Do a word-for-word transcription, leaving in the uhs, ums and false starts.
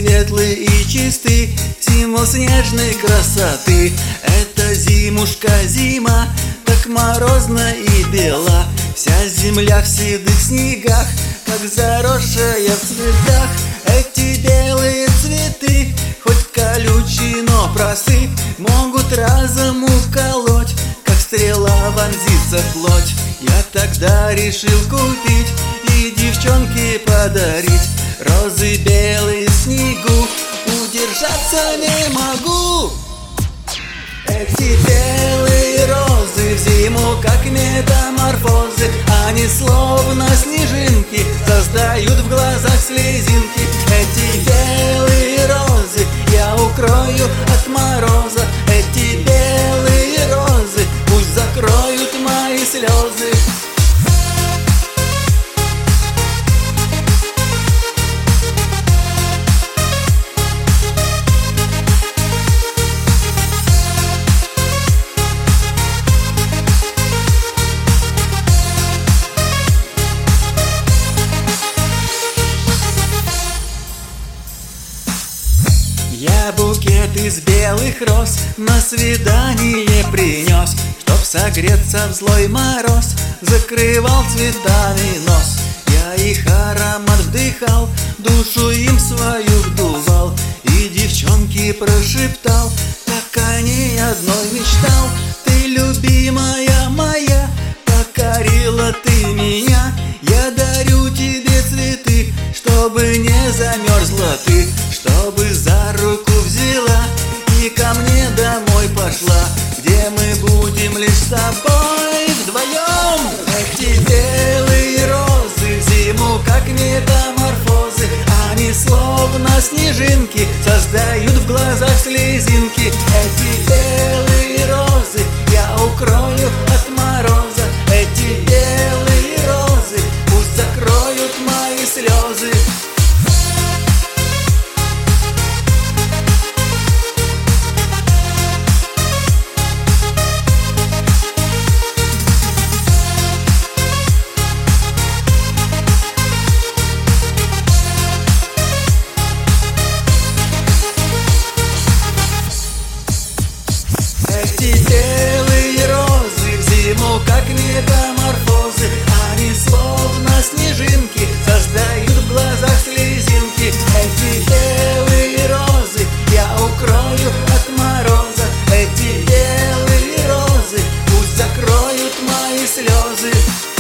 светлые и чисты, символ снежной красоты. Это зимушка зима, так морозна и бела, вся земля в седых снегах, как заросшая в цветах. Эти белые цветы, хоть колючие, но просты, могут разом уколоть, как стрела вонзится в плоть. Я тогда решил купить и девчонке подарить розы белые в снегу, удержаться не могу. Эти белые розы в зиму, как метаморфозы, они словно снежинки, создают в глазах слезинки. Эти белые розы я укрою от мороза, эти белые розы пусть закроют мои слезы. Я букет из белых роз на свидание принес, чтоб согреться в злой мороз, закрывал цветами нос. Я их аромат вдыхал, душу им свою вдувал, и девчонке прошептал, как о ней одной мечтал. Ты, любимая моя, покорила ты меня, я дарю тебе цветы, чтобы не замерзла ты, чтобы за руку взяла и ко мне домой пошла, где мы будем лишь с тобой вдвоем. Эти белые розы в зиму, как метаморфозы, они словно снежинки, создают в глазах слезинки. Эти белые розы я укрою от мороза, эти белые розы пусть закроют мои слезы. Эти белые розы в зиму, как метаморфозы, они словно снежинки, создают в глазах слезинки. Эти белые розы я укрою от мороза, эти белые розы пусть закроют мои слезы.